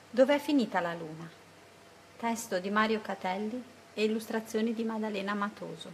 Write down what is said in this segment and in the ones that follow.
Dov'è finita la luna? Testo di Mario Catelli e illustrazioni di Maddalena Matoso.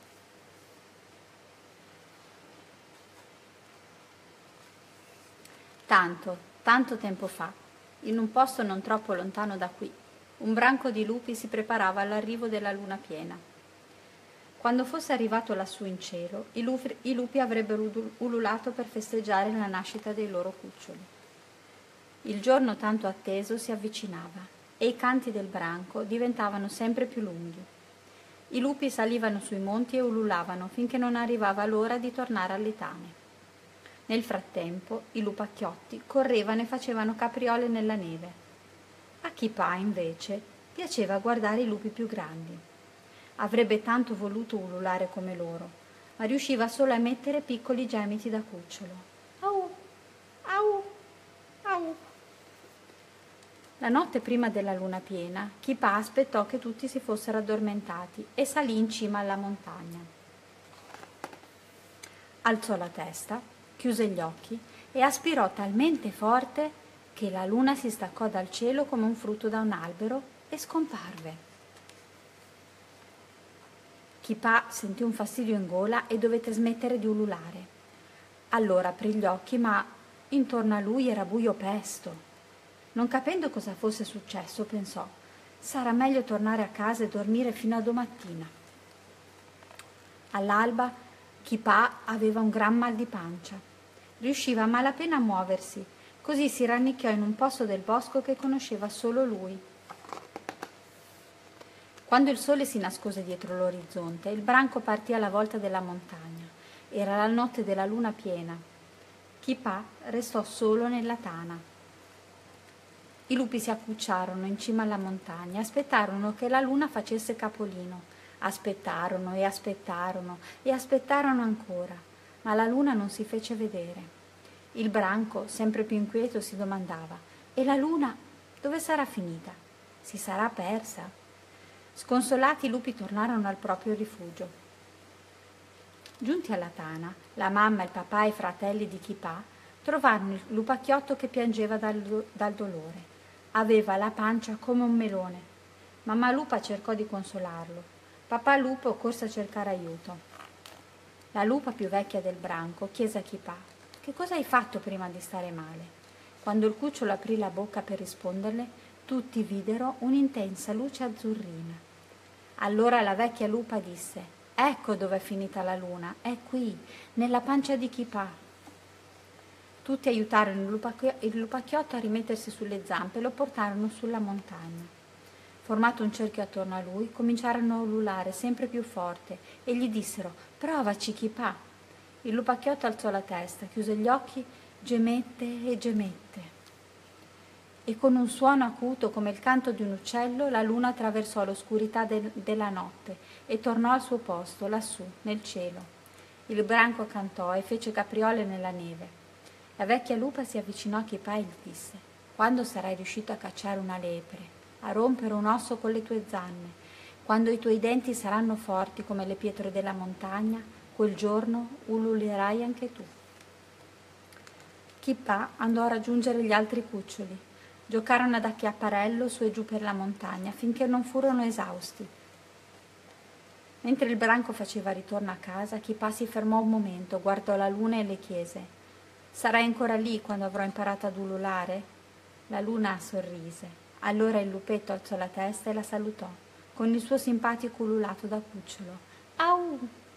Tanto tempo fa, in un posto non troppo lontano da qui, un branco di lupi si preparava all'arrivo della luna piena. Quando fosse arrivato lassù in cielo, i lupi avrebbero ululato per festeggiare la nascita dei loro cuccioli. Il giorno tanto atteso si avvicinava e i canti del branco diventavano sempre più lunghi. I lupi salivano sui monti e ululavano finché non arrivava l'ora di tornare al letame. Nel frattempo i lupacchiotti correvano e facevano capriole nella neve. A Chipà, invece, piaceva guardare i lupi più grandi. Avrebbe tanto voluto ululare come loro, ma riusciva solo a emettere piccoli gemiti da cucciolo. Au, au, au. La notte prima della luna piena, Chipà aspettò che tutti si fossero addormentati e salì in cima alla montagna. Alzò la testa, chiuse gli occhi e aspirò talmente forte che la luna si staccò dal cielo come un frutto da un albero e scomparve. Chipà sentì un fastidio in gola e dovette smettere di ululare. Allora aprì gli occhi, ma intorno a lui era buio pesto. Non capendo cosa fosse successo, pensò: sarà meglio tornare a casa e dormire fino a domattina. All'alba Chipà aveva un gran mal di pancia. Riusciva a malapena a muoversi, così si rannicchiò in un posto del bosco che conosceva solo lui. Quando il sole si nascose dietro l'orizzonte, il branco partì alla volta della montagna. Era la notte della luna piena. Chipà restò solo nella tana. I lupi si accucciarono in cima alla montagna, aspettarono che la luna facesse capolino. Aspettarono e aspettarono e aspettarono ancora, ma la luna non si fece vedere. Il branco, sempre più inquieto, si domandava: e la luna dove sarà finita? Si sarà persa? Sconsolati, i lupi tornarono al proprio rifugio. Giunti alla tana, la mamma, il papà e i fratelli di Chipà trovarono il lupacchiotto che piangeva dal dolore. Aveva la pancia come un melone. Mamma lupa cercò di consolarlo. Papà lupo corse a cercare aiuto. La lupa più vecchia del branco chiese a Chipà: che cosa hai fatto prima di stare male? Quando il cucciolo aprì la bocca per risponderle, tutti videro un'intensa luce azzurrina. Allora la vecchia lupa disse: ecco dove è finita la luna, è qui, nella pancia di Chipà. Tutti aiutarono il lupacchiotto a rimettersi sulle zampe e lo portarono sulla montagna. Formato un cerchio attorno a lui, cominciarono a ululare sempre più forte e gli dissero: provaci, Chipà. Il lupacchiotto alzò la testa, chiuse gli occhi, gemette e gemette. E con un suono acuto come il canto di un uccello, la luna attraversò l'oscurità della notte e tornò al suo posto, lassù, nel cielo. Il branco cantò e fece capriole nella neve. La vecchia lupa si avvicinò a Chipà e gli disse: quando sarai riuscito a cacciare una lepre, a rompere un osso con le tue zanne, quando i tuoi denti saranno forti come le pietre della montagna, quel giorno ululerai anche tu. Chipà andò a raggiungere gli altri cuccioli. Giocarono ad acchiapparello su e giù per la montagna finché non furono esausti. Mentre il branco faceva ritorno a casa, Chipà si fermò un momento, guardò la luna e le chiese: sarai ancora lì quando avrò imparato ad ululare? La luna sorrise. Allora il lupetto alzò la testa e la salutò con il suo simpatico ululato da cucciolo. Au!